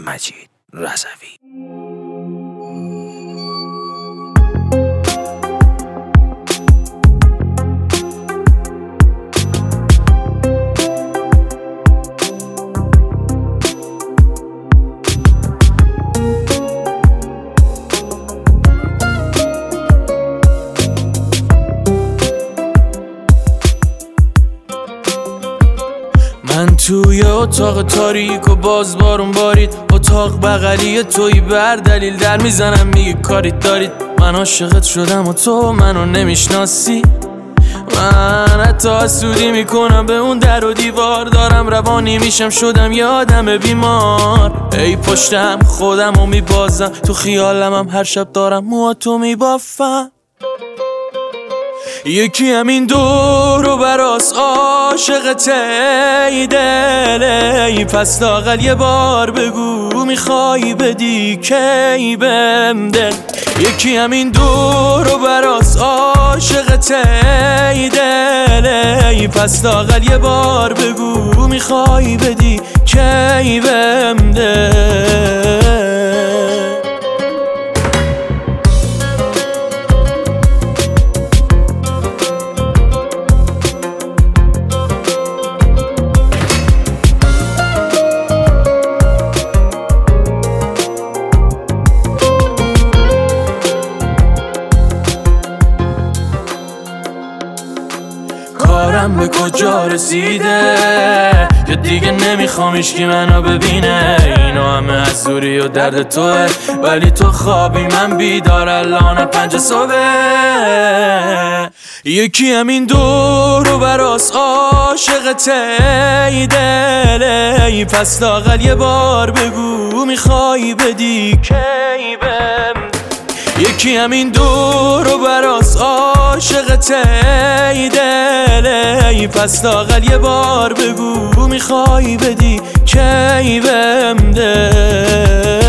مجید رضوی. من توی اتاق تاریک و باز بارون بارید، اتاق بغلی توی بر دلیل در میزنم میگه کاریت دارید. من عاشقت شدم و تو منو نمیشناسی. من حتی حسودی میکنم به اون در و دیوار، دارم روانی میشم شدم یه آدم بیمار. ای پشتم خودم رو میبازم، تو خیالم هم هر شب دارم موهاتو میبافم. یکی همین دور و براس عاشقته ای دل، ای پس لااقل یه بار بگو میخوای بدی کی بهم دل. یکی همین دور و براس عاشقته ای دل، ای پس لااقل یه بار بگو میخوای بدی کی بهم دل. کارم به کجا رسیده یا دیگه نمیخوام هیچکی منو ببینه؟ اینا همه از دوری و درد توه، ولی تو خوابی من بیدار الان 5 صبح. یکی همین دور و براس عاشقته ای دل، ای پس لااقل یه بار بگو میخوای بدی کی بهم. یکی همین دور و براس عاشقته ای دل، ای پس لااقل یه بار بگو میخوای بدی کی بهم دل.